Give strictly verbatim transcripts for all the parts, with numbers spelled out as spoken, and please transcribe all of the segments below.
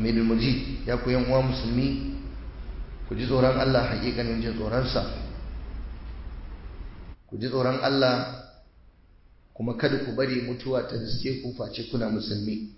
hamidul majid. Ya ku yan uwa musulmi, ku ji tsoron Allah hakikanin jin tsoronsa, ku ji tsoron Allah kuma kada ku bari mutuwa ta riske ku face kuna musulmi.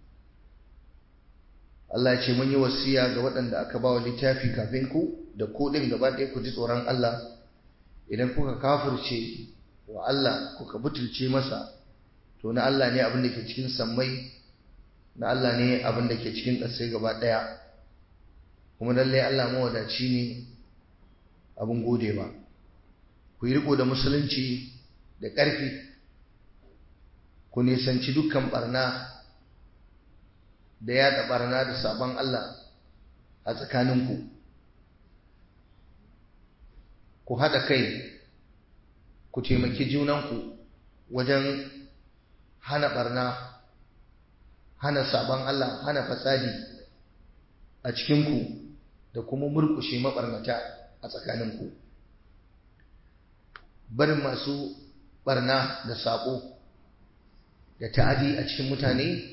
Allah ya ce mun yi wasiya ga waɗanda aka ba wa littafi kafin ku da ku ɗin gaba ɗaya ku ji tsoron Allah. Idan kuka kafirce wa Allah kuka butulce masa, to na Allah ne abin da ke cikin sammai, na Allah ne abin da ke cikin ƙasai gaba ɗaya, kuma lallai Allah mawadaci ne abin gode ba. Ku yi riko da musulunci da ƙarfi, ku nisanci dukkan barna da yaɗa barna da sabon Allah a tsakaninku, ku haɗa kai, ku taimaki junanku wajen hana barna, hana sabon Allah, hana fasadi a cikinku da kuma murkushe mabarnata a tsakaninku. Barin masu barna da sabo da ta'adi a cikin mutane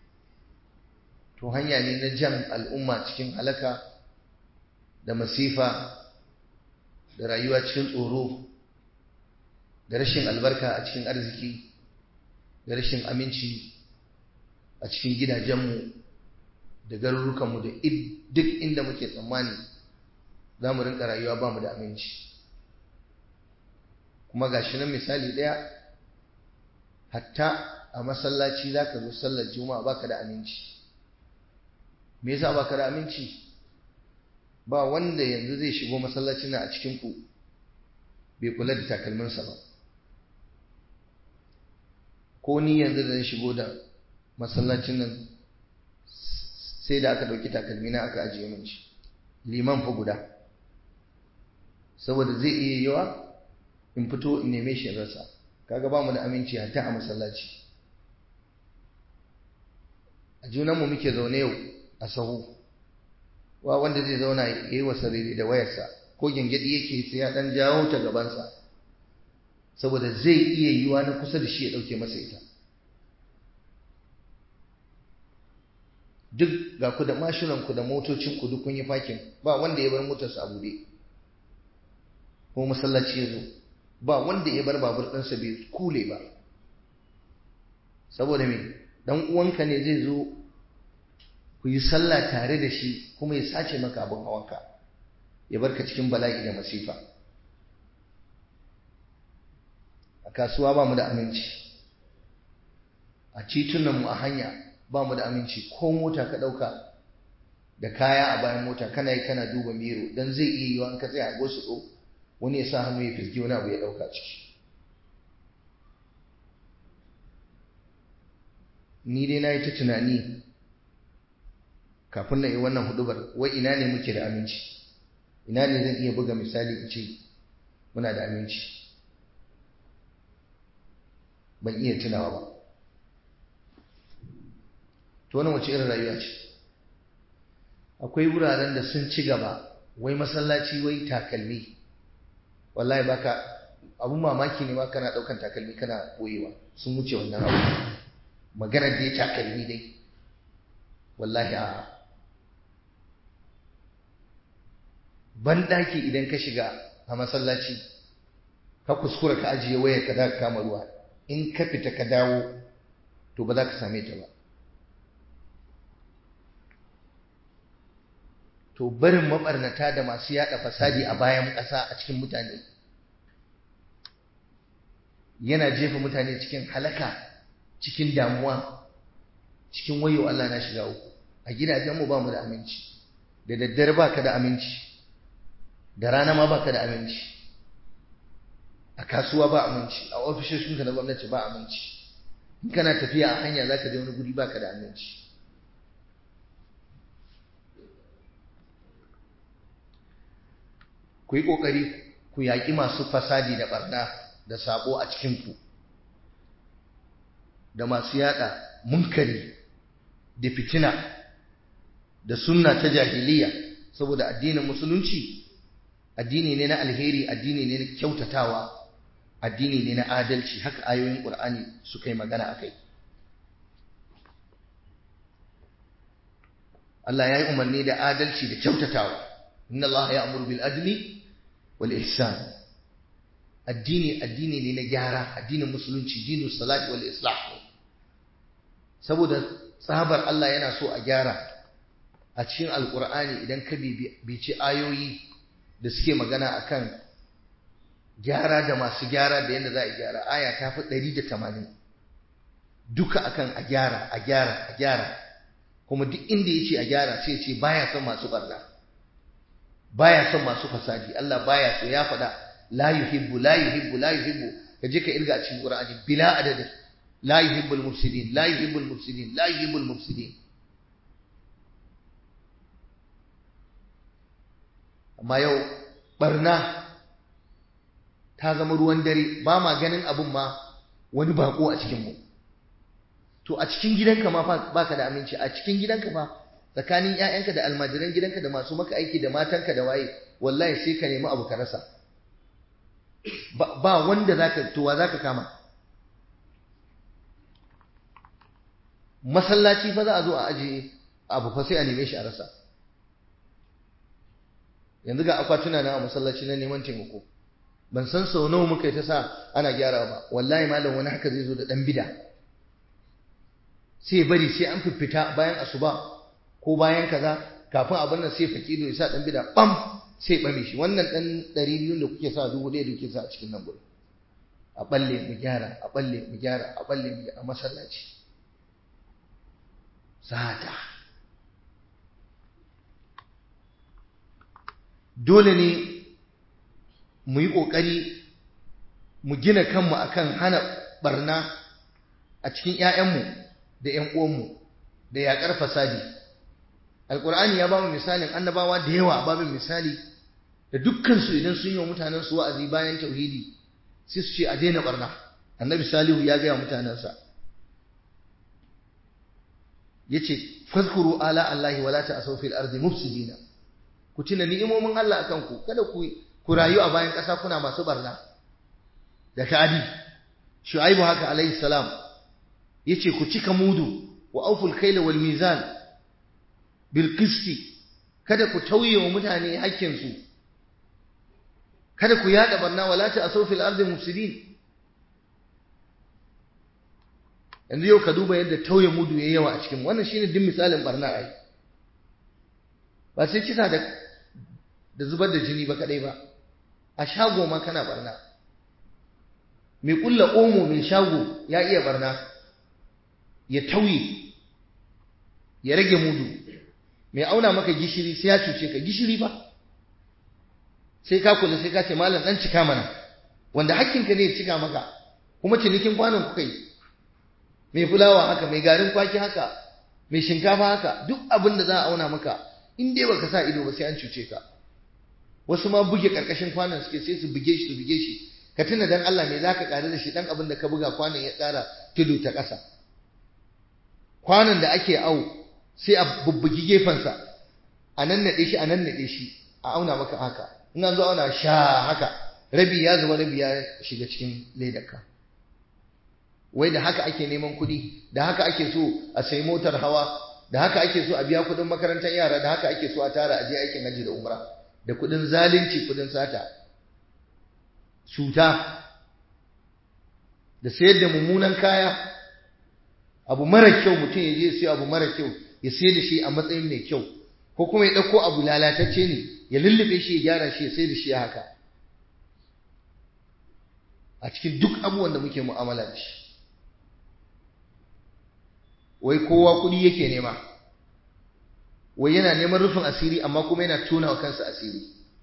to hanya ne na jan al'umma cikin halaka da masifa da rayuwa cikin tsoro da rashin albarka a cikin arziki da rashin aminci a cikin gidajenmu da garurukanmu da duk inda muke tsammani za mu rinka rayuwa ba mu da aminci. Kuma ga shi nan misali ɗaya, hatta a masallaci za ka zo sallar juma'a baka da aminci. Me yasa baka da aminci? Ba wanda yanzu zai shigo masallacin nan a cikin ku bai kula da takalminsa ba. Ko ni yanzu da zan shigo da masallacin nan sai da aka dauki takalmina aka ajiye min shi, liman fa guda, saboda zai iya yawa in fito in neme shi rasa. Kaga ba mu da aminci hatta a masallaci. A junanmu muke zaune yau a sahu, wa wanda zai zauna ya yi wasa da wayarsa ko gyangyaɗi yake sai ya ɗan jawo ta gabansa, saboda zai iya yiwa na kusa da shi ya ɗauke masa ita. Duk ga ku da mashinanku da motocinku duk kun yi fakin, ba wanda ya bar motarsa a buɗe, ko masallaci ya zo ba wanda ya bar babur ɗansa bai kule ba. Saboda me? Dan uwanka ne zai zo ku yi sallah tare da shi kuma ya sace maka abin hawanka, ya barka cikin bala'i da masifa. A kasuwa ba mu da aminci, a titunanmu a hanya ba mu da aminci. Ko mota ka ɗauka da kaya a bayan mota kana yi kana duba miro, don zai iya yiwa in ka tsaya a gosulo wani ya sa hannu ya fisgi wani abu ya ɗauka ciki. Ni dai na yi ta tunani kafin na yi wannan hudubar, wai ina ne muke da aminci, ina ne zan iya buga misali in ce muna da aminci. Ban iya tunawa ba. To wannan wace irin rayuwa ce? Akwai wuraren da sun ci gaba, wai masallaci wai takalmi, wallahi baka abun mamaki ne ma kana daukan takalmi kana boyewa. Sun wuce wannan abu, maganar da ya takalmi dai wallahi a banɗaki idan ka shiga a masallaci ka kuskura ka ajiye wayar ka za ka kama ruwa, in ka fita ka dawo to ba za ka same ta ba. To barin mabarnata da masu yada fasadi a bayan ƙasa a cikin mutane yana jefa mutane cikin halaka, cikin damuwa, cikin wayo Allah na shiga uku. A gidajenmu ba mu da aminci, da daddare ba ka da aminci, da rana ma ba ka da aminci, a kasuwa ba aminci, a ofisoshinka na gwamnati ba aminci, in kana tafiya a hanya za ka je wani guri ba ka da aminci. Ku yi ƙoƙari ku yaƙi masu fasadi da ɓarna da sabo a cikinku, da masu yaɗa munkari da fitina da sunna ta jahiliya, saboda addinin musulunci addini ne na alheri, addini ne na kyautatawa, addini ne na adalci. Haka ayoyin Qur'ani suka yi magana akai. Allah ya yi umarni da adalci da kyautatawa. Inna Allah ya'muru bil adli wal ihsan. Addini addini ne na gyara, addinin musulunci, dinu salati wal islah. Saboda tsabar Allah yana so a gyara. A cikin Alƙur'ani idan ka bici ayoyi da suke magana akan gyara da masu gyara da yadda za a gyara, aya ta fi ɗari da tamanin. Duka akan a gyara, a gyara, a gyara. Kuma duk inda ya ce a gyara sai ce baya son masu barna, baya son masu fasadi. Allah baya so, ya faɗa la yuhibbu la yuhibbu la yuhibbu. Ka je ka irga a cikin Qur'ani bila adadin. La yuhibbul mufsidin, la yuhibbul mufsidin, la yuhibbul mufsidin. Amma yau barna ta zama ruwan dare, ba ma ganin abun ma wani bako a cikin mu. To a cikin gidanka ma baka da aminci, a cikin gidanka ma tsakanin ƴaƴanka da almajiran gidanka da masu maka aiki da matanka da waye, wallahi sai ka nemi abu ka rasa. Ba wanda zaka to wa zaka kama. Masallaci fa za a zo a ajiye abu fa sai a neme shi a rasa. Yanzu ga akwatuna na a masallaci na neman taimako, ban san sau nawa muka yi ta sa ana gyara ba. Wallahi malam wani haka zai zo da dan bida, sai bari sai an fifita bayan asuba ko bayan kaza, kafin abin nan sai fakido ya sa dan bida bam sai bame shi. Wannan dan ɗari biyu da kuke sa, dubu ɗaya da kuke sa a cikin nan gurin, a balle mu gyara, a balle mu gyara, a balle mu gyara. A masallaci sata. Dole ne mu yi ƙoƙari mu gina kanmu akan hana barna a cikin ‘ya'yanmu da ‘yan uwanmu da yaƙar fasadi. Alƙur'ani ya ba mu misalin annabawa da yawa, ba mu misali da dukkansu idan sun yi wa mutanensu wa'azi bayan tauhidi sai su ce a daina barna. Annabi Salihu ya gaya mutanensa, ya ce fazkuru ala Allahi wala ta'asaw fil ardi mufsidina. Ku tuna ni'imomin Allah akan ku, kada ku ku rayu a bayan ƙasa kuna masu barna da ta'adi. Shu'aibu haka alaihi salam yace ku cika mudu wa awful kayla wal mizan bil qisti, kada ku tauye wa mutane hakkin su, kada ku yada barna, wala ta'asaw fil ardi mufsidin. Yanzu yau ka duba yadda tauye mudu yayi yawa a cikin wannan, shine din misalin barna ai. Ba sai kisa da da zubar da jini ba kadai ba, a shago ma kana barna. Mai kulla omo mai shago ya iya barna, ya tauye, ya rage mudu. Mai auna maka gishiri sai ya cuce ka, gishiri ba sai ka kula, sai ka ce malam dan cika mana, wanda hakkinka ne ya cika maka, kuma cinikin kwanon kuka yi. Mai fulawa haka, mai garin kwaki haka, mai shinkafa haka, duk abin da za a auna maka in dai baka sa ido ba sai an cuce ka. Wasu ma buge karkashin kwanon suke, sai su buge shi su buge shi. Ka tuna dan Allah me zaka kare da shi, dan abin da ka buga kwanon ya tsara tudu ta ƙasa. Kwanon da ake au sai a bubbugi gefensa, a nannade shi a nannade shi, a auna maka haka. In an zo auna sha haka, rabi ya zuba rabi ya shiga cikin ledarka. Wai da haka ake neman kuɗi, da haka ake so a sai motar hawa, da haka ake so a biya kuɗin makarantar yara, da haka ake so a tara a je aikin haji da umra, da kuɗin zalunci, kuɗin sata, cuta, da sayar da mummunan kaya. Abu mara kyau mutum ya je sai abu mara kyau ya sayar da shi a matsayin mai kyau, ko kuma ya ɗauko abu lalatacce ne ya lullube shi ya gyara shi ya sayar da shi haka. A cikin duk abubuwan da muke mu'amala da shi, wai kowa kuɗi yake nema, wai yana neman rufin asiri amma kuma yana tona wa kansa asiri.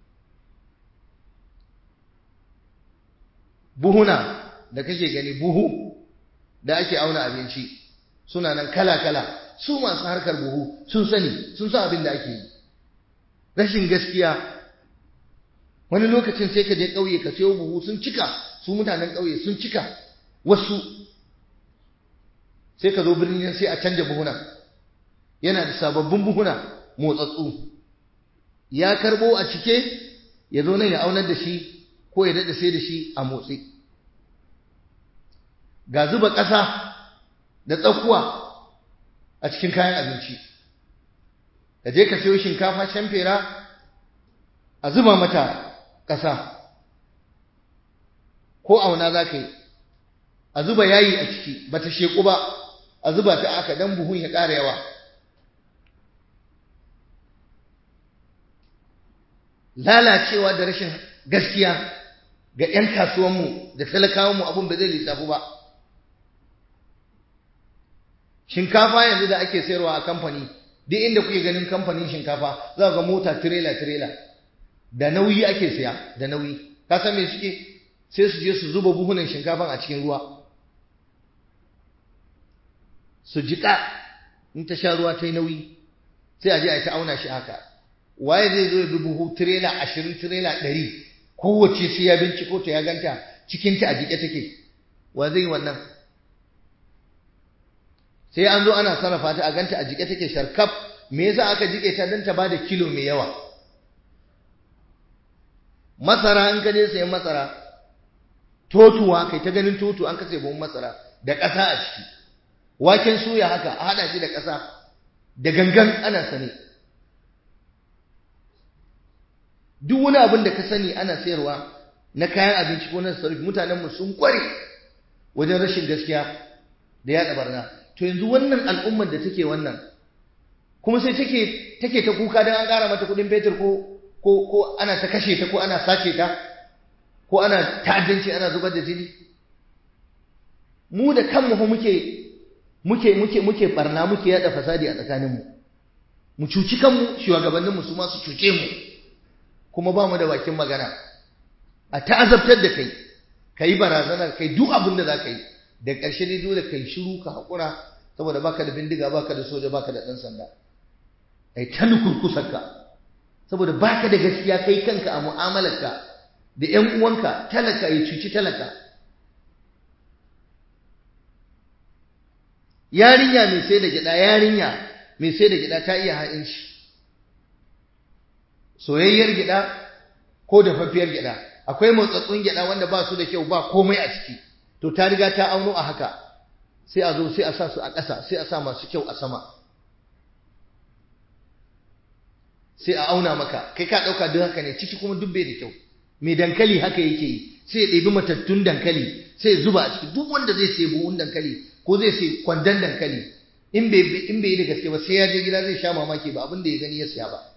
Buhuna da kake gani, buhu da ake auna abinci suna nan kala-kala. Su masu harkar buhu sun sani, sun san abin da ake yi. Rashin gaskiya, wani lokacin sai ka je ƙauye ka sayo buhu sun cika, su mutanen ƙauye sun cika wasu, sai ka zo birnin sai a canja buhuna. Yana da sababbin buhuna motsatsu, ya karbo a cike, ya zo nan ya aunar da shi ko ya daɗa sai da shi a motsi. Ga zuba ƙasa da tsakuwa a cikin kayan abinci. ka je ka sayo shinkafa shamfera a zuba mata ƙasa ko auna za ka yi a zuba yayi a ciki ba ta sheku ba a zuba ta aka dan buhun ya ƙara yawa. Lalacewa da rashin gaskiya ga 'yan kasuwanmu da talakawanmu abin ba zai lissafu ba. Shinkafa yanzu da ake sayarwa a kamfani, duk inda kuke ganin kamfanin shinkafa za ga mota tirela-tirela da nauyi ake saya, da nauyi. Ka san me suke? Sai su je su zuba buhunan shinkafan a cikin ruwa. Su jiƙa, in ta sha ruwa ta yi nauyi, sai a je a ta auna shi haka. Waye zai zo ya bi buhu tirela ashirin, tirela ɗari, kowace sai ya binciko ta ya ganta cikinta a jiƙe take. Wa zai yi wannan? Sai an zo ana sarrafa ta a ganta a jiƙe take sharkaf. Me yasa aka jiƙe ta don ta bada kilo mai yawa? Masara in ka je sayan masara, totuwa kai ta ganin totu an kasa buhun masara da ƙasa a ciki. Waken suya haka a haɗa shi da ƙasa da gangan ana sane. Duk wani abin da ka sani ana sayarwa na kayan abinci ko na sarrafi, mutanenmu sun kware wajen rashin gaskiya da yaɗa barna. To yanzu wannan al'ummar da take wannan kuma sai take take ta kuka don an ƙara mata kuɗin fetur ko ko ko ana ta kashe ta ko ana sace ta ko ana ta'addanci ana zubar da jini. Mu da kanmu fa muke muke muke muke barna muke yaɗa fasadi a tsakaninmu. Mu cuci kanmu, shugabanninmu su ma su cuce mu. Kuma ba mu da bakin magana. A ta'azabtar da kai, kai barazanar kai duk abin da za ka yi. Da ƙarshe ne dole kai shiru ka haƙura saboda baka da bindiga, baka da soja, baka da ɗan sanda. Ai ta nukurkusarka saboda baka da gaskiya kai kanka a mu'amalarka da ƴan uwanka, talaka ya cuci talaka. Yarinya mai sai da gyaɗa, yarinya mai sai da gyaɗa ta iya ha'inci. Soyayyar gyaɗa ko dafaffiyar gyaɗa. Akwai motsatsun gyaɗa wanda ba su da kyau, ba komai a ciki. To ta riga ta auno a haka, sai a zo sai a sa su a ƙasa, sai a sa masu kyau a sama, sai a auna maka, kai ka ɗauka duk haka ne, ciki kuma duk bai da kyau. Mai dankali haka yake yi, sai ya ɗebi matattun dankali sai ya zuba a ciki. Duk wanda zai sai buhun dankali ko zai sai kwandon dankali, in bai in bai yi da gaske ba sai ya je gida zai sha mamaki ba abin da ya gani ya siya ba.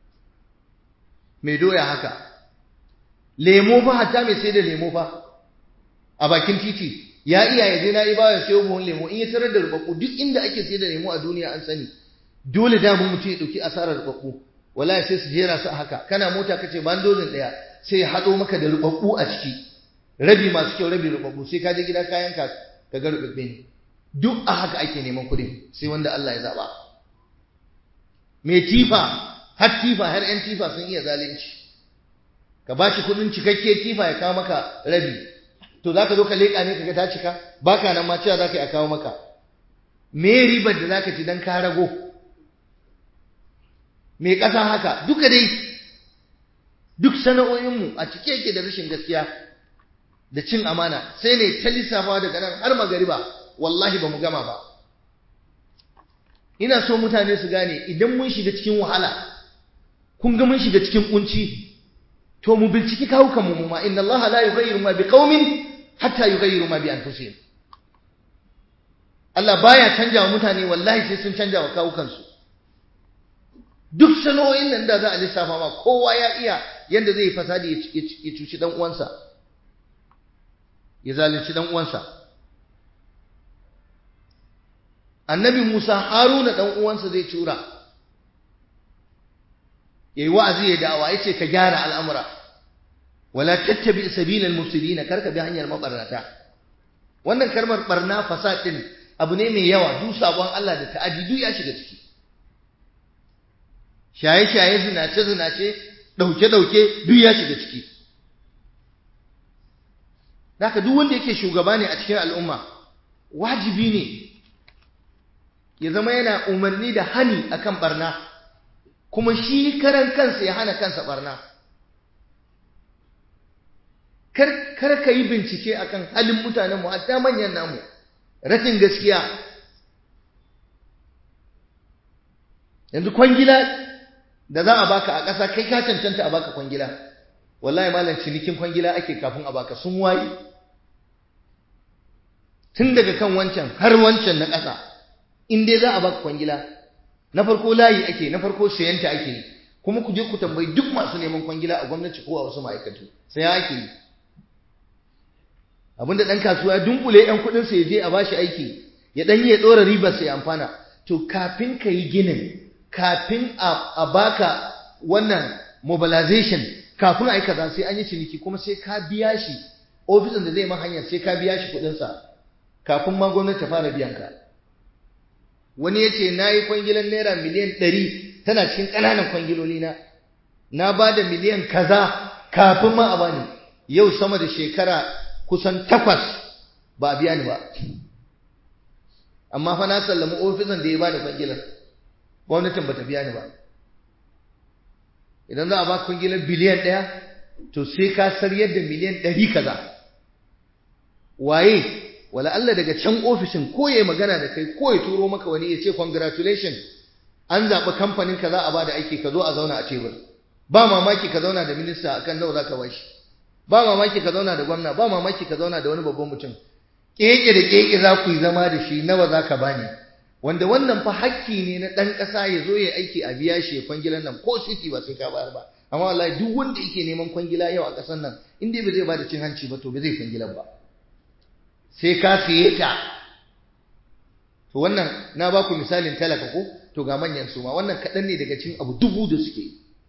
Mai doya haka, lemo fa, hatta mai sai da lemo fa a bakin titi ya iya ya je na yi bawa ya sayo buhun lemo. In ya tarar da rubabbu, duk inda ake sai da lemo a duniya an sani dole da mun mutum ya dauki asarar rubabbu, wallahi sai su jera su haka. Kana mota kace ban dozin daya, sai ya hado maka da rubabbu a ciki, rabi masu kyau rabi rubabbu, sai ka je gida kayan ka ka ga rubabbe ne. Duk a haka ake neman kuɗin, sai wanda Allah ya zaba. Mai tifa, har tifa, har yan tifa sun iya zalunci. Ka bashi kuɗin cikakke tifa ya kawo maka rabi, to za ka zo ka leƙa ne kaga ta cika, baka nan ma cewa za ka yi a kawo maka. Me ribar da za ka ci don ka rago? Me ƙasa haka? Duka dai, duk sana'o'inmu a cike yake da rashin gaskiya da cin amana. Sai ne ta lissafa daga nan har magariba, wallahi ba mu gama ba. Ina so mutane su gane, idan mun shiga cikin wahala, kun ga mun shiga cikin kunci, to mu binciki kawukanmu mu ma. Inna Allah la yughayyiru ma biqaumin hatta yughayyiru ma bi anfusihim. Allah baya canja wa mutane, wallahi sai sun canja wa kawukansu. Duk sano'in nan da za a lissafa ma, kowa ya iya yanda zai fasadi ya cuci dan uwansa, ya zalunci dan uwansa. Annabi Musa, Haruna dan uwansa zai tura yayi wa'azi ya da'awa, yace ka gyara al'amura, wala tattabi sabilal mufsidin, karka bi hanyar mabarnata. Wannan kalmar barna, fasad din abu ne mai yawa, duk sabon Allah da ta'adi duk ya shiga ciki. Shaye shaye, zinace zinace, dauke dauke duk ya shiga ciki. Haka duk wanda yake shugaba ne a cikin al'umma, wajibi ne ya zama yana umarni da hani akan barna, kuma shi karan kansa ya hana kansa barna. Kar kar ka yi bincike akan halin mutanen mu, hatta manyan namu, rashin gaskiya. yanzu kwangila da za a baka a ƙasa kai ka cancanta a baka kwangila, wallahi malam cinikin kwangila ake kafin a baka, sun waye tun daga kan wancan har wancan na ƙasa. In dai za a baka kwangila, na farko layi ake, na farko sayanta ake yi. Kuma ku je ku tambayi duk masu neman kwangila a gwamnati ko a wasu ma'aikatu, sai ake yi. Abinda ɗan kasuwa ya dunkule ‘yan kuɗinsa ya je a bashi aiki, ya ɗan yi ya ɗora ribar sai amfana. To kafin ka yi ginin, kafin a baka wannan mobilization, kafin a yi kaza sai an yi ciniki, kuma sai ka biya shi ofisin da zai man hanyar, sai ka biya shi kuɗinsa kafin ma gwamnati ta fara biyan ka. Wani ya ce na yi kwangilan naira miliyan ɗari tana cikin ƙananan kwangiloli na, na ba da miliyan kaza kafin ma a bani. Yau sama da shekara kusan takwas ba a biya ni ba, amma fa na sallami ofisin da ya bani kwangilan, gwamnatin ba ta biya ni ba. Idan za a ba kwangilan biliyan ɗaya, to sai ka saryar da miliyan ɗari kaza. Waye wala Allah daga can ofishin ko yayi magana da kai ko ya turo maka wani ya ce congratulation, an zaɓi kamfanin ka za a bada aiki, ka zo a zauna a tebur. Ba mamaki ka zauna da minista akan nawa zaka bashi, ba mamaki ka zauna da gwamna, ba mamaki ka zauna da wani babban mutum. Keke da keke za ku yi zama da shi, nawa zaka bani, wanda wannan fa hakki ne na ɗan ƙasa ya zo ya aiki a biya shi ya kwangilan nan, ko sisi ba sai ka bayar ba. Amma wallahi duk wanda yake neman kwangila yau a ƙasar nan, in dai ba zai bada cin hanci ba to ba zai kwangilan ba, sai ka siye ta. To wannan na ba ku misalin talaka ko, to ga manyan su ma wannan kaɗan ne daga cikin abu dubu da suke.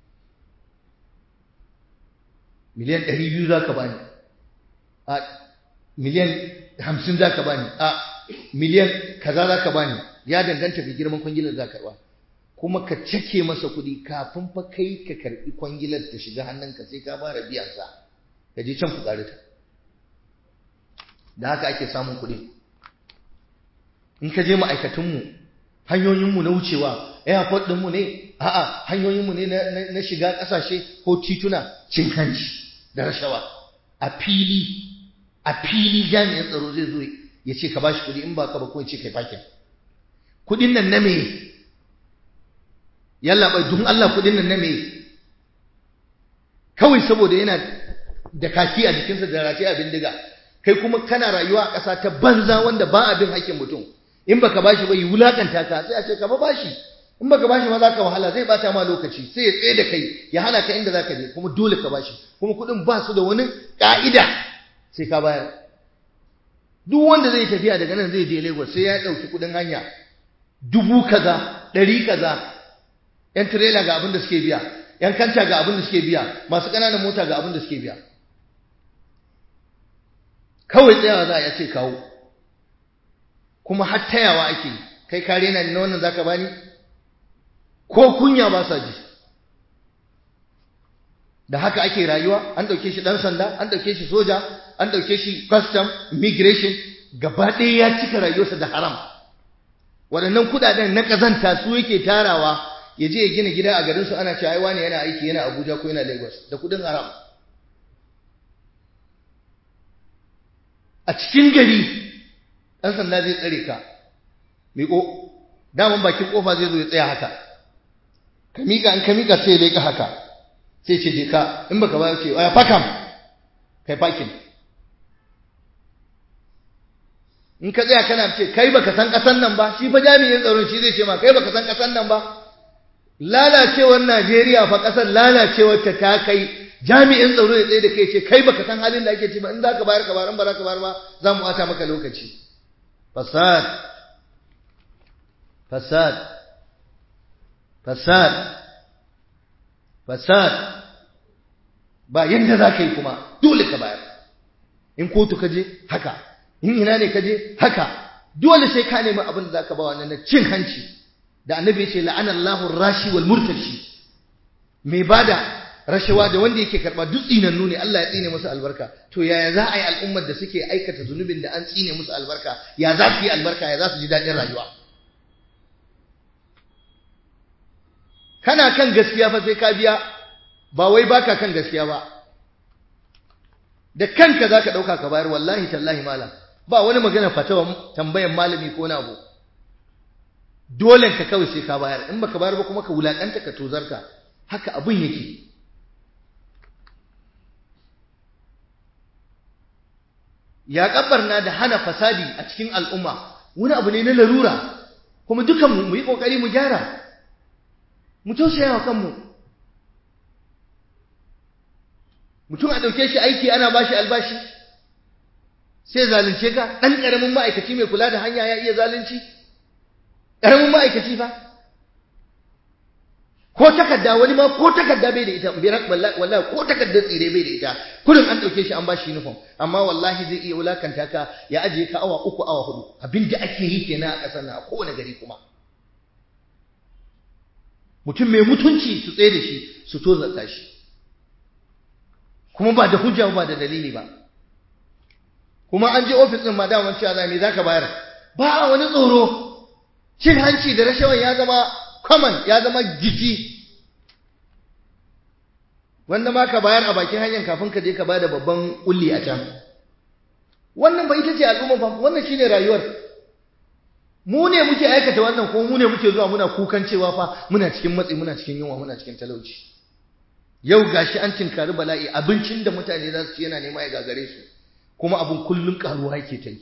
Miliyan ɗari biyu za ka bani, a miliyan hamsin za ka bani, a miliyan kaza za ka bani, ya danganta ga girman kwangilar za ka karɓa. Kuma ka cake masa kuɗi kafin fa kai ka karɓi kwangilar ta shiga hannunka, sai ka fara biyan sa, ka je can ku ƙare ta. Da haka ake samun kuɗi. In ka je ma'aikatunmu, hanyoyinmu na wucewa, airport ɗinmu ne, a'a hanyoyinmu ne na shiga ƙasashe ko tituna, cin hanci da rashawa a fili, a fili jami'in tsaro zai zo ya ce ka bashi kuɗi, in ba ka ba ko ya ce kai fakin. Kuɗin nan na me? Yalla bai dun Allah, kuɗin nan na me? Kawai saboda yana da kaki a jikinsa da rataye a bindiga, kai kuma kana rayuwa a ƙasa ta banza wanda ba abin haƙƙin mutum. In baka bashi ba yi wulakanta ka, sai a ce ka ba bashi. In baka bashi ma za ka wahala, zai bata ma lokaci, sai ya tsaye da kai ya hana ka inda za ka je, kuma dole ka bashi. Kuma kuɗin ba su da wani ƙa'ida, sai ka bayar. Duk wanda zai tafiya daga nan zai je Lagos sai ya ɗauki kuɗin hanya dubu kaza, ɗari kaza. ‘Yan tirela ga abin da suke biya, ‘yan kanta ga abin da suke biya, masu ƙananan mota ga abin da suke biya. Kawai tsayawa za a ce kawo, kuma har tayawa ake, kai kare na na wannan zaka bani, ko kunya ba sa ji. Da haka ake rayuwa, an ɗauke shi ɗan sanda, an ɗauke shi soja, an ɗauke shi custom, immigration, gaba ɗaya ya cika rayuwarsa da haram. Waɗannan kuɗaɗen na ƙazanta su yake tarawa, ya je ya gina gida a garinsu, ana cewa ai wani yana aiki yana Abuja ko yana Lagos da kuɗin haram. A cikin gari ɗan sanda zai tsare ka, miƙo, daman bakin ƙofa zai zo ya tsaya haka, ka miƙa, in ka miƙa sai ya leƙa haka, sai ce je ka, in baka ba ce aya fakam, kai fakin. In ka tsaya kana ce kai baka san ƙasan nan ba, shi fa jami'in tsaron shi zai ce ma kai baka san ƙasan nan ba. Lalacewar Najeriya fa ƙasar lalacewar ta ta kai jami'in tsaro ya tsaye da kai ce kai baka san halin da ake ci ba, in za ka bayar ka bayar, in ba za ka bayar ba za mu ɓata maka lokaci. Fasad, fasad, fasad, fasad, ba yadda za ka yi kuma dole ka bayar. In kotu ka je haka, in ina ne ka je haka, dole sai ka nemi abin da za ka ba wannan na cin hanci. Da annabi ya ce la'anallahu rashi wal murtashi, mai bada rashawa da wanda yake karba duk tsinannu ne, Allah ya tsine musu albarka. To yaya za a yi al'ummar da suke aikata zunubin da an tsine musu albarka, ya za su yi albarka, ya za su ji daɗin rayuwa? Kana kan gaskiya fa sai ka biya, ba wai baka kan gaskiya ba. Da kanka za ka ɗauka ka bayar, wallahi tallahi malam, ba wani magana fatawa tambayan malami ko na abu. dole ka kawai sai ka bayar, in baka bayar ba kuma ka wulakanta ka tozarta. Haka abin yake. Ya kabbarna da hana fasadi a cikin al'umma wani abu ne na larura, kuma dukanmu mu yi kokari mu gyara, mu tausaya wa kanmu. Mutum a ɗauke shi aiki ana bashi albashi sai zalunce ka. Ɗan ƙaramin ma'aikaci mai kula da hanya ya iya zalunci? Ƙaramin ma'aikaci fa, ko takarda wani ma ko takarda bai da ita, wallahi ko takarda tsire bai da ita, kullum an ɗauke shi an bashi uniform, amma wallahi zai iya wulakanta ka ya ajiye ka awa uku awa hudu. Abin da ake yi kenan a ƙasar nan a kowane gari. Kuma mutum mai mutunci su tsaye da shi su tozarta shi, kuma ba da hujja ba da dalili ba. Kuma an je ofis ɗin ma daman cewa za me za ka bayar, ba a wani tsoro. Cin hanci da rashawan ya zama common, ya zama jiki, wanda ma ka bayar a bakin hanyar kafin ka je ka bada babban kulli a can. Wannan ba ita ce al'umma ba, wannan shine rayuwar. Mu ne muke aikata wannan, ko mu ne muke zuwa muna kukan cewa fa muna cikin matsi, muna cikin yunwa, muna cikin talauci. Yau gashi an tinkari bala'i, abincin da mutane za su ci yana nema ya gagare su, kuma abin kullun karuwa yake ta yi.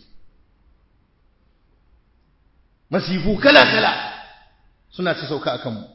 Masifu kala-kala suna ta sauka a kanmu.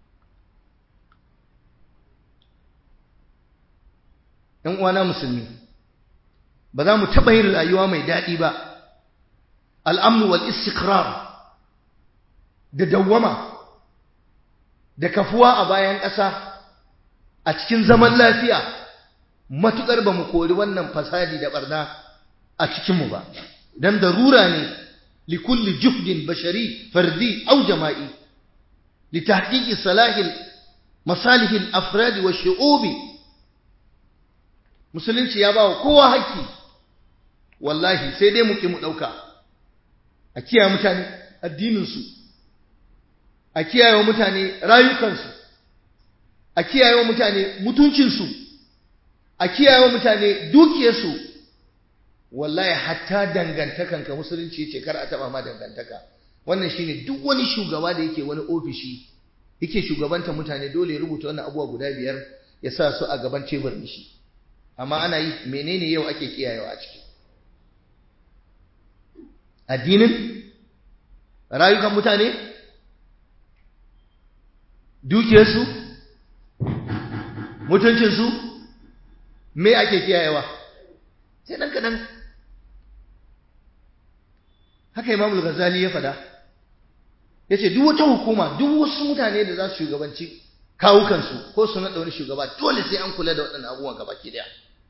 ‘Yan uwana musulmi, ba za mu taɓa yin rayuwa mai daɗi ba, al'amnu wal istikrar da dawwama da kafuwa a bayan ƙasa a cikin zaman lafiya, matuƙar ba mu kori wannan fasadi da ɓarna a cikinmu ba. Don darura ne likulli juhdin bashari fardi au jama'i litahqiqi salahil masalihil afradi wa shu'ubi. Musulunci ya bawa kowa haƙƙi, wallahi sai dai mu ki mu ɗauka. A kiyaye mutane addininsu, a kiyaye mutane rayukansu, a kiyaye mutane mutuncinsu, a kiyaye mutane dukiyarsu. Wallahi hatta dangantakanka musulunci yace kar a taba ma dangantaka. Wannan shine duk wani shugaba da yake wani ofishi yake shugabanta mutane dole ya rubuta wannan abubuwa guda biyar ya sa su a gaban teburin shi. Amma ana yi menene yau ake kiyayewa a ciki? Addinin, rayukan mutane, dukiyarsu, mutuncinsu, me ake kiyayewa? Sai dan kadan. Haka Imam Al-Ghazali ya fada, yace duk wata hukuma, duk wasu mutane da za su shugabanci kawukansu ko su naɗa wani shugaba, dole sai an kula da waɗannan abubuwan gabaki daya.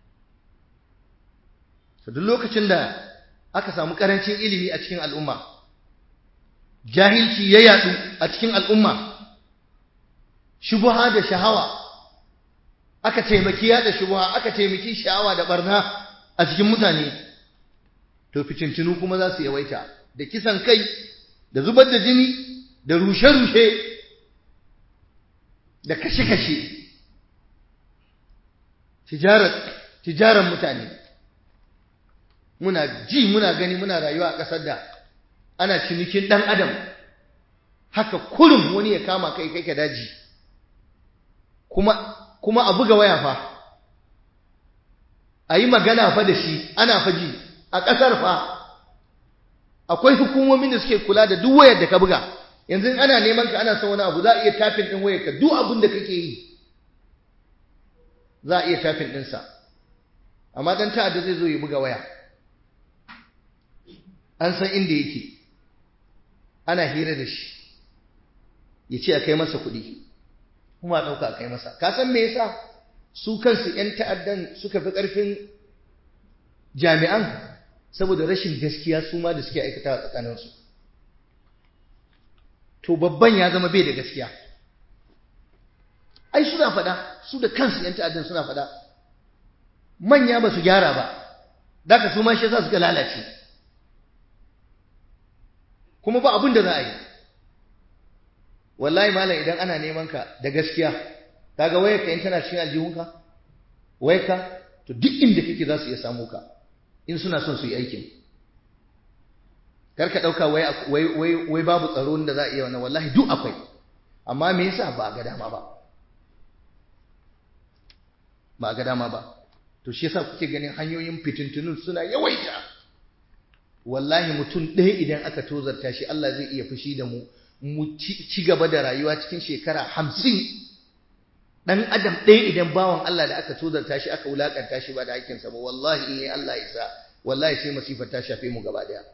To duk lokacin da aka samu karancin ilimi a cikin al'umma, jahilci ya yadu a cikin al'umma, shubha da shahawa, aka taimaki yada shubha, aka taimaki sha'awa da barna a cikin mutane, to fitintinu kuma za su yawaita, da kisan kai, da zubar da jini, da rushe-rushe, da kashe-kashe, tijarar tijarar mutane. Muna ji muna gani muna rayuwa a ƙasar da ana cinikin ɗan adam, haka kurum wani ya kama kai kai ka daji, kuma kuma a buga waya fa, a yi magana fa da shi, ana faji a ƙasar fa. Akwai hukumomin da suke kula da duk wayar da ka buga. Yanzu ana neman ka, ana son wani abu, za a iya tafin ɗin wayar ka, duk abin da kake yi za a iya tafin ɗinsa. Amma ɗan ta'adda zai zo ya buga waya, an san inda yake, ana hira da shi, ya ce a kai masa kuɗi, kuma a ɗauka a kai masa. Ka san me yasa su kansu ‘yan ta'addan suka fi ƙarfin jami'an? Saboda rashin gaskiya su ma da suke aikata a tsakaninsu. To babban ya zama bai da gaskiya. Ai suna faɗa, su da kansu ‘yan ta'addan suna faɗa, manya ba su gyara ba, da ka su ma shi yasa suka lalace. Kuma ba abin da za a yi. Wallahi malam, idan ana neman ka da gaskiya, kaga wayarka in tana cikin aljihunka, wayarka, to duk inda kake za su iya samu ka, in suna son su yi aikin. kar ka dauka wai wai wai babu tsaro da za a iya wannan, wallahi duk akwai, amma me yasa ba ga dama ba ba ga dama ba to shi yasa kuke ganin hanyoyin fitintunun suna yawaita. Wallahi mutum ɗaya idan aka tozarta shi Allah zai iya fushi da mu mu ci gaba da rayuwa cikin shekara hamsin. Dan adam ɗaya idan bawan Allah da aka tozarta shi aka wulakanta shi ba da hakkinsa ba, wallahi in yi Allah isa wallahi sai masifar ta shafe mu gaba daya.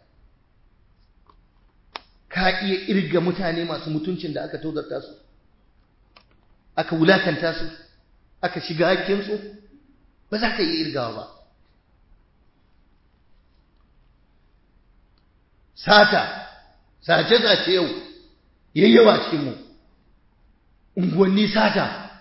Ka iya irga mutane masu mutuncin da aka tozarta su, aka wulakanta su, aka shiga hakkinsu? Ba za ka iya irgawa ba. Sata, sace-sace yau yayyawa cikin mu, unguwanni sata,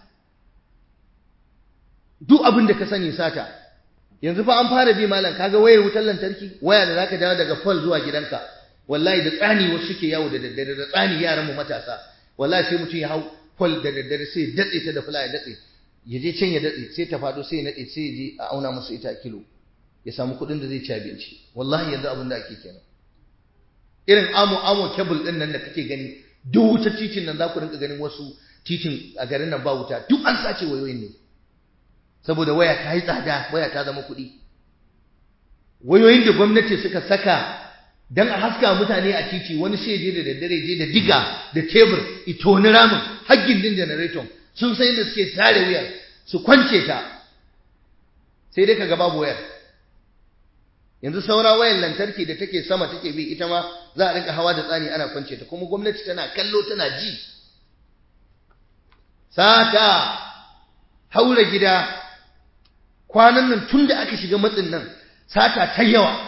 duk abin da ka sani sata. Yanzu fa an fara bi malam, kaga wayar wutar lantarki, waya da zaka dawo daga pole zuwa gidanka, wallahi da tsani wasu suke yawo da daddare, da tsani yaran mu matasa, wallahi sai mutum ya hau pole da daddare sai ya datse ta da fula ya datse, ya je can ya datse sai ta fado sai ya nade sai ya je a auna masa ita kilo ya samu kuɗin da zai ci abinci. Wallahi yanzu abin da ake kenan. Irin amo amo cable din nan da kake gani, duk wuta titin nan za ku rinka ganin wasu titin a garin nan ba wuta, duk an sace wayoyin ne. Saboda waya ta yi tsada, waya ta zama kuɗi. Wayoyin da gwamnati suka saka dan a haska mutane a titi, wani sai je da daddare je da diga da tebur ito ni ramin haggin din generator, sun san yadda suke tare wayar su kwance ta, sai dai kaga babu wayar. Yanzu saura wayar lantarki da take sama take bi, ita ma za a rinka hawa da tsani ana kwance ta, kuma gwamnati tana kallo tana ji. Sata, haura gida, kwanan nan tun da aka shiga matsin nan sata ta yawa.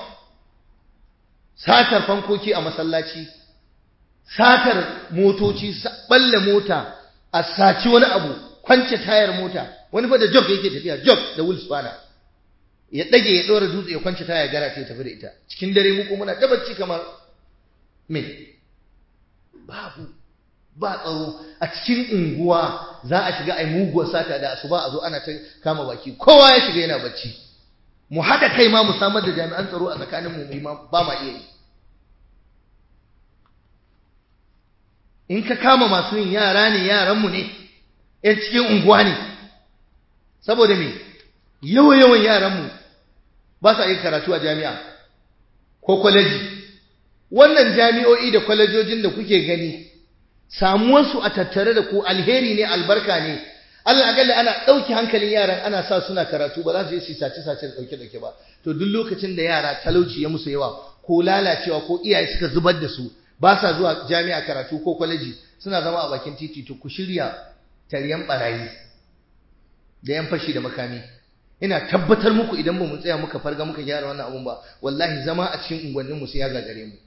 Satar fankoki a masallaci, satar motoci, balle mota a saci wani abu, kwance tayar mota, wani fa da jog yake tafiya, jog da wheel spanner, ya dage ya dora dutse ya kwance taya gara ta tafi da ita cikin dare. mu kuma muna tabbaci kamar me babu ba tsaro a cikin unguwa, za a shiga ai muguwar sata da asuba a zo ana ta kama baki, kowa ya shiga yana bacci. Mu hada kai ma mu samar da jami'an tsaro a tsakanin mu ba ma iya yi. In ka kama masu yin, yara ne, yaran mu ne, yan cikin unguwa ne. Saboda me yawa yawan yaran mu ba sa yin karatu a jami'a ko kwaleji. Wannan jami'o'i da kwalejojin da kuke gani, samuwarsu a tattare da ku alheri ne, albarka ne. Allah akalla ana ɗauki hankalin yaran, ana sa suna karatu, ba za su yi su sace sace da ɗauke ɗauke ba. To duk lokacin da yara talauci ya musu yawa ko lalacewa ko iyaye suka zubar da su, ba sa zuwa jami'a karatu ko kwaleji, suna zama a bakin titi, to ku shirya taryan barayi da yan fashi da makami. Ina tabbatar muku idan ba mu tsaya muka farga muka gyara wannan abun ba, wallahi zama a cikin unguwannin mu sai ya gagare mu.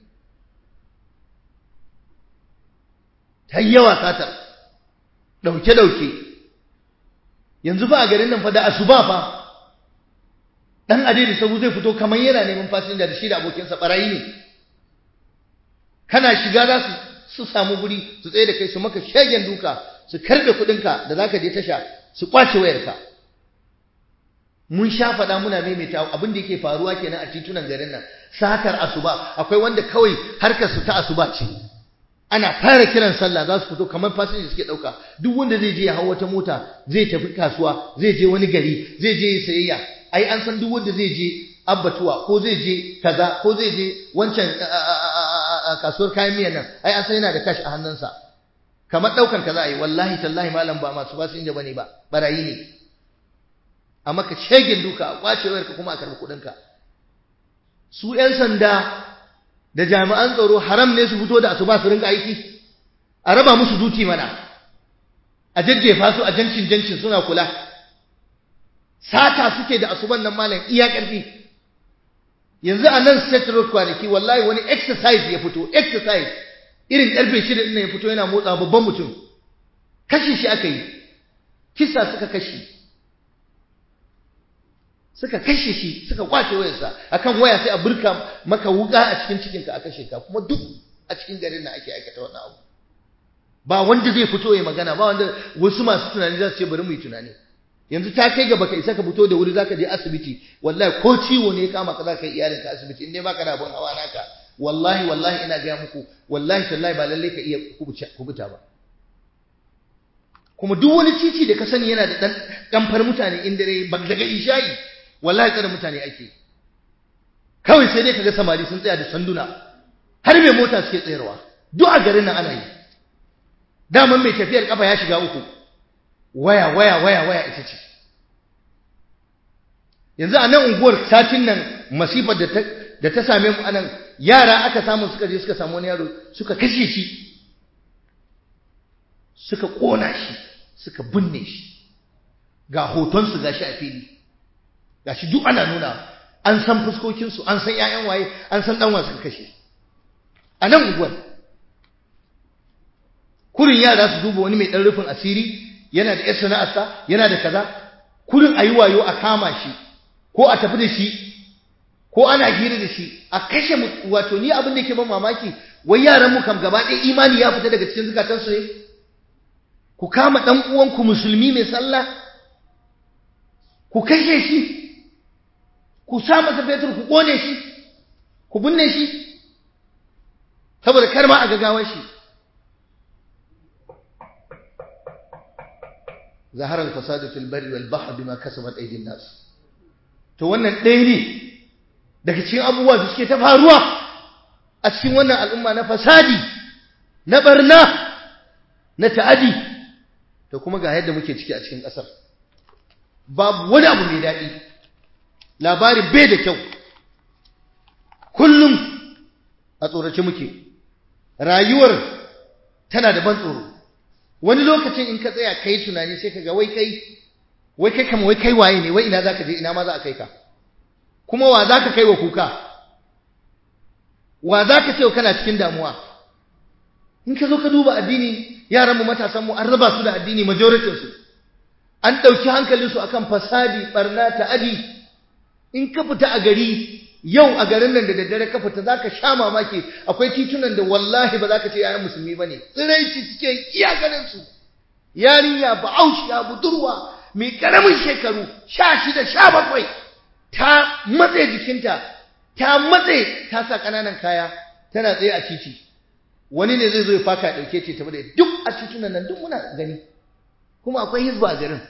Ta yawa satar dauke dauke. Yanzu fa a garin nan fa da asuba fa dan adedi sabu zai fito kamar yana neman fasinja da shi da abokinsa, barayi ne. Kana shiga za su su samu guri su tsaye da kai, su maka shegen duka, su karbe kudinka da zaka je tasha, su kwace wayarka. Mun sha faɗa muna maimaita abin da yake faruwa kenan a titunan garin nan. Satar asuba, akwai wanda kawai harkar su ta asuba ce, ana fara kiran sallah za su fito kamar fasinja suke ɗauka. Duk wanda zai je ya hau wata mota, zai tafi kasuwa, zai je wani gari, zai je ya sayayya, ai an san duk wanda zai je abbatuwa ko zai je kaza ko zai je wancan kasuwar kayan miyan nan, ai an san yana da cash a hannunsa, kamar ɗaukan kaza ai. wallahi tallahi malam ba masu fasinja bane ba, barayi ne. A maka shegin duka, a kwace wayarka kuma a karɓi kuɗinka. Su ‘yan sanda da jami'an tsaro haram ne su fito da asuba su rinka aiki, a raba musu duti mana, a jajjefa su a jancin jancin suna kula. Sata suke da asuban nan malam iya ƙarfi. Yanzu a nan State Road kwanaki wallahi wani exercise ya fito, exercise irin ƙarfe shida ɗin ya fito yana motsa babban mutum. Kashe shi aka yi, kisa suka kashe. Suka kashe shi, suka kwace wayarsa, akan waya sai a burka maka wuka a cikin cikinka a kashe ka, kuma duk a cikin garin nan ake aikata wannan abu. Ba wanda zai fito ya magana, ba wanda wasu masu tunani za su ce bari mu yi tunani. Yanzu ta kai ga baka isa ka fito da wuri zaka je asibiti, wallahi ko ciwo ne ya kama ka zaka yi iyalinka asibiti, in dai baka da abun hawa naka wallahi wallahi ina gaya muku wallahi tallahi ba lalle ka iya kubuta ba. Kuma duk wani titi da ka sani yana da dan kamfar mutane in dare ba daga isha'i wallahi tsare mutane ake. Kawai sai dai kaga samari sun tsaya da sanduna har mai mota suke tsayarwa duk a garin nan ana yi. Daman mai tafiyar kafa ya shiga uku. Waya waya waya waya ita ce. Yanzu a nan unguwar satin nan masifar da ta da ta same mu anan yara aka samu suka je suka samu wani yaro suka kashe shi suka kona shi suka binne shi ga hoton su gashi a fili gashi duk ana nuna an san fuskokin su an san ƴaƴan waye an san dan wasu kashe a nan unguwar kurin yara su duba wani mai dan rufin asiri yana da yar sana'arsa yana da kaza kurin ayi wayo a kama shi ko a tafi da shi ko ana hira da shi a kashe wato ni abin da yake ban mamaki wai yaran mu kam gaba ɗaya imani ya fita daga cikin zukatansu ne. Ku kama dan uwanku musulmi mai sallah ku kashe shi ku sa masa fetur ku kone shi ku binne shi saboda kar ma a gagawar shi. zahara al-fasadu fil barri wal bahri bima kasabat aydin nas. To wannan ɗaya ne daga cikin abubuwa da suke ta faruwa a cikin wannan al'umma na fasadi na barna na ta'adi. To kuma ga yadda muke ciki a cikin ƙasar babu wani abu mai daɗi, labarin bai da kyau, kullum a tsorace muke, rayuwar tana da ban tsoro. Wani lokacin in ka tsaya kai tunani sai ka ga wai kai wai kai kama wai kai waye ne, wai ina zaka je, ina ma za a kai ka, kuma wa zaka kai wa kuka, wa zaka ce kana cikin damuwa. In ka zo ka duba addini, yaran mu matasan mu an raba su da addini, majoritin su an dauki hankalin su akan fasadi, barna, ta'adi. In ka fita a gari yau a garin nan da daddare ka fita zaka sha mamaki, akwai titunan da wallahi ba zaka ce yayan musulmi bane, tsiraici suke iya ganin su. Yarinya ba aushiya budurwa mai karamin shekaru sha shida sha bakwai ta matse jikinta ta matse ta sa kananan kaya tana tsaye a titi. Wani ne zai zo ya faka ya dauke ce tafi da duk a titunan nan duk muna gani, kuma akwai hizba a garin.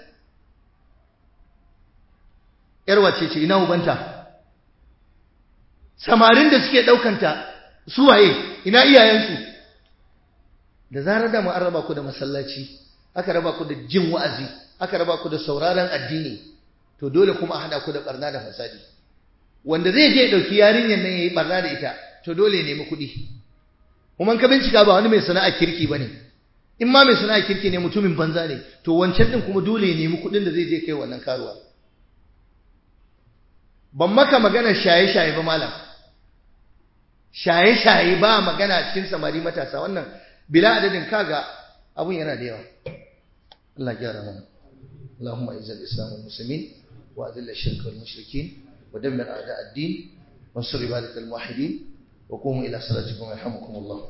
Yar wace ce, ina ubanta? Samarin da suke daukanta su waye, ina iyayensu? Da zarar da mu an raba ku da masallaci, aka raba ku da jin wa'azi, aka raba ku da sauraron addini, to dole kuma a hada ku da barna da fasadi. Wanda zai je ya dauki yarinyar nan yayi barna da ita, to dole ya nemi kuɗi. Kuma ka bincika ba wani mai sana'a kirki bane. In ma mai sana'a kirki ne mutumin banza ne, to wancan din kuma dole ya nemi kuɗin da zai je kai wannan karuwa. Ban maka magana shaye-shaye ba malam. Shaye-shaye ba magana cikin samari matasa, wannan bila adadin kaga abun yana da yawa. Allah ya gyara mana. Allahumma izzil islam wal muslimin wa adhil ash-shirka wal mushrikin wa dammir a'da' ad-din wansur ibadakal muwahhidin wa qumu ila salatikum yarhamukumullah.